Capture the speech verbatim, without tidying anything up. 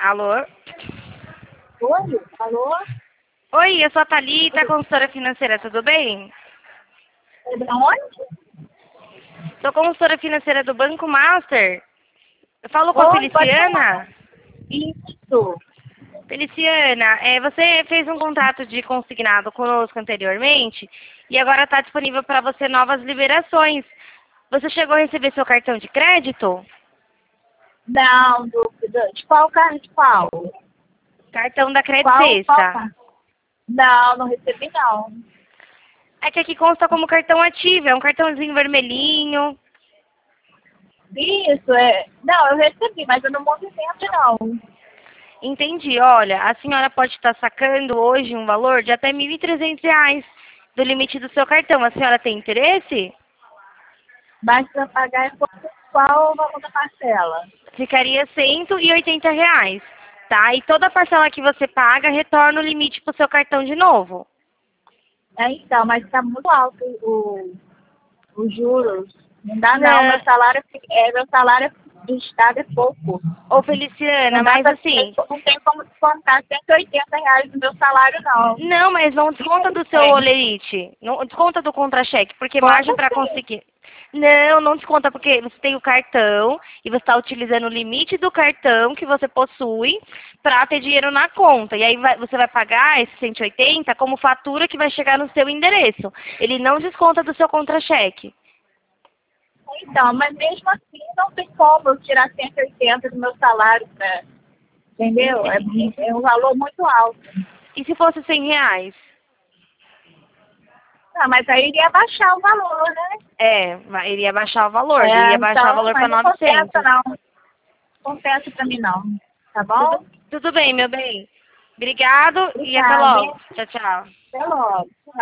Alô? Oi, alô? Oi, eu sou a Thalita, consultora financeira, tudo bem? É de onde? Sou consultora financeira do Banco Master. Eu falo com a Oi, pode falar. Feliciana. Isso. Feliciana, é, você fez um contrato de consignado conosco anteriormente e agora está disponível para você novas liberações. Você chegou a receber seu cartão de crédito? Não, do, do- de qual carro de qual? Cartão da Cred Qual, qual Sexta. carro? Não, não recebi não. É que aqui consta como cartão ativo, é um cartãozinho vermelhinho. Isso, é. Não, eu recebi, mas eu não movimento não. Entendi. Olha, a senhora pode estar sacando hoje um valor de até mil e trezentos reais do limite do seu cartão. A senhora tem interesse? Mas para pagar é qual, qual o valor da parcela? Ficaria cento e oitenta reais, tá? E toda parcela que você paga retorna o limite para o seu cartão de novo. É, então, mas está muito alto o, os juros. Não dá não, meu Não. salário é meu salário do estado é pouco. Ô, Feliciana, Não dá mas pra, assim, não tem como descontar cento e oitenta reais do meu salário, não. não, mas não desconta do seu Tem. olerite. Não desconta do contra-cheque, porque margem Conta para sim. conseguir. Não, não desconta porque você tem o cartão e você está utilizando o limite do cartão que você possui para ter dinheiro na conta. E aí vai- você vai pagar esse cento e oitenta como fatura que vai chegar no seu endereço. Ele não desconta do seu contra-cheque. Então, mas mesmo assim não tem como eu tirar cento e oitenta do meu salário, pra, entendeu? É, Ente- é um valor muito alto. E se fosse cem reais? Ah, mas aí iria baixar o valor, né? É, ma- iria baixar o valor. É, Iria baixar o então, valor para mas não compensa novecentos. não. Não compensa pra mim não. Tá Tudo, bom? tudo bem, meu bem. Obrigado e até Obrigada, logo. hein? Tchau, tchau. Até logo.